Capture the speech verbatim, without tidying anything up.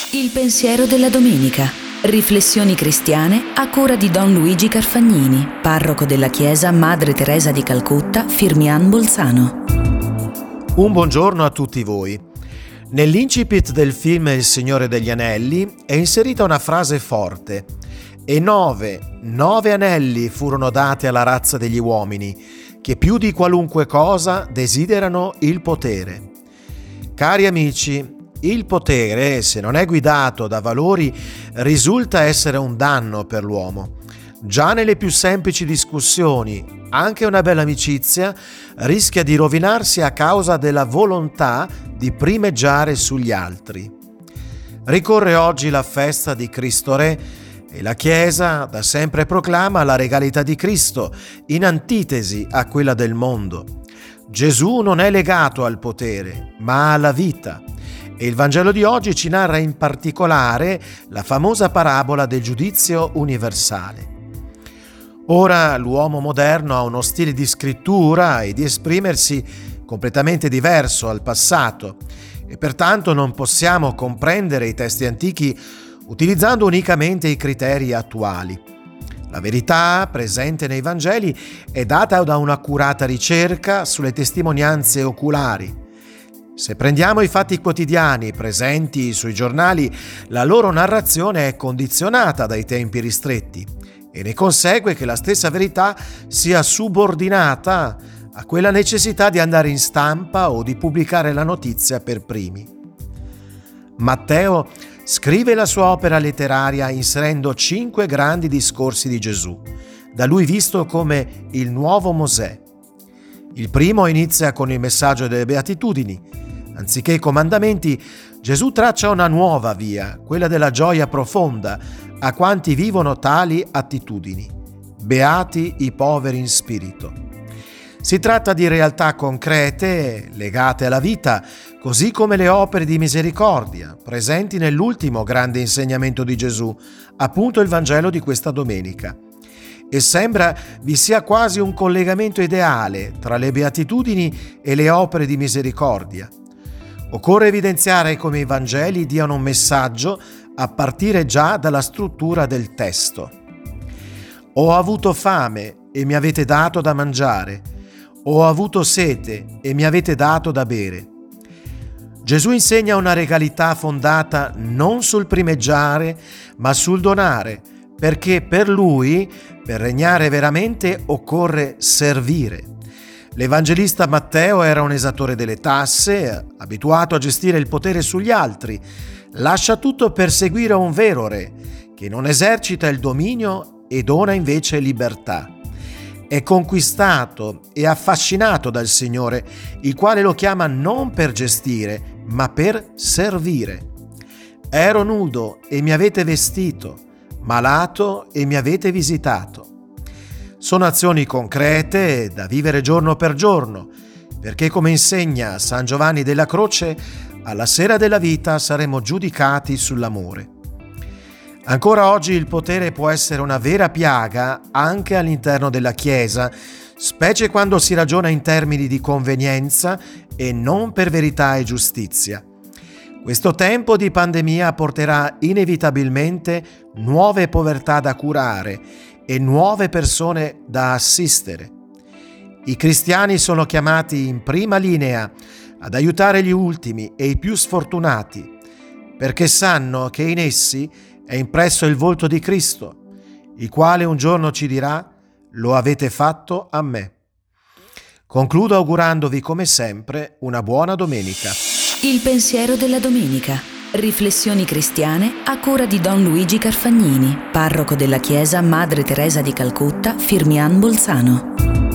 Il pensiero della domenica. Riflessioni cristiane a cura di Don Luigi Carfagnini, parroco della chiesa Madre Teresa di Calcutta, Firmian Bolzano. Un buongiorno a tutti voi. Nell'incipit del film Il Signore degli Anelli è inserita una frase forte: e nove, nove anelli furono dati alla razza degli uomini, che più di qualunque cosa desiderano il potere. Cari amici, il potere, se non è guidato da valori, risulta essere un danno per l'uomo. Già nelle più semplici discussioni, anche una bella amicizia rischia di rovinarsi a causa della volontà di primeggiare sugli altri. Ricorre oggi la festa di Cristo Re e la Chiesa da sempre proclama la regalità di Cristo, in antitesi a quella del mondo. Gesù non è legato al potere, ma alla vita. E il Vangelo di oggi ci narra in particolare la famosa parabola del giudizio universale. Ora l'uomo moderno ha uno stile di scrittura e di esprimersi completamente diverso al passato e pertanto non possiamo comprendere i testi antichi utilizzando unicamente i criteri attuali. La verità presente nei Vangeli è data da un'accurata ricerca sulle testimonianze oculari. Se prendiamo i fatti quotidiani presenti sui giornali, la loro narrazione è condizionata dai tempi ristretti e ne consegue che la stessa verità sia subordinata a quella necessità di andare in stampa o di pubblicare la notizia per primi. Matteo scrive la sua opera letteraria inserendo cinque grandi discorsi di Gesù, da lui visto come il nuovo Mosè. Il primo inizia con il messaggio delle beatitudini. Anziché i comandamenti, Gesù traccia una nuova via, quella della gioia profonda, a quanti vivono tali attitudini. Beati i poveri in spirito. Si tratta di realtà concrete, legate alla vita, così come le opere di misericordia, presenti nell'ultimo grande insegnamento di Gesù, appunto il Vangelo di questa domenica. E sembra vi sia quasi un collegamento ideale tra le beatitudini e le opere di misericordia. Occorre evidenziare come i Vangeli diano un messaggio a partire già dalla struttura del testo. Ho avuto fame e mi avete dato da mangiare. Ho avuto sete e mi avete dato da bere. Gesù insegna una regalità fondata non sul primeggiare, ma sul donare, perché per lui, per regnare veramente, occorre servire. L'evangelista Matteo era un esattore delle tasse, abituato a gestire il potere sugli altri. Lascia tutto per seguire un vero re, che non esercita il dominio e dona invece libertà. È conquistato e affascinato dal Signore, il quale lo chiama non per gestire, ma per servire. Ero nudo e mi avete vestito, malato e mi avete visitato. Sono azioni concrete da vivere giorno per giorno, perché come insegna San Giovanni della Croce, alla sera della vita saremo giudicati sull'amore. Ancora oggi il potere può essere una vera piaga anche all'interno della Chiesa, specie quando si ragiona in termini di convenienza e non per verità e giustizia. Questo tempo di pandemia porterà inevitabilmente nuove povertà da curare e nuove persone da assistere. I cristiani sono chiamati in prima linea ad aiutare gli ultimi e i più sfortunati, perché sanno che in essi è impresso il volto di Cristo, il quale un giorno ci dirà: lo avete fatto a me. Concludo augurandovi come sempre una buona domenica. Il pensiero della domenica. Riflessioni cristiane a cura di Don Luigi Carfagnini, parroco della chiesa Madre Teresa di Calcutta, Firmian Bolzano.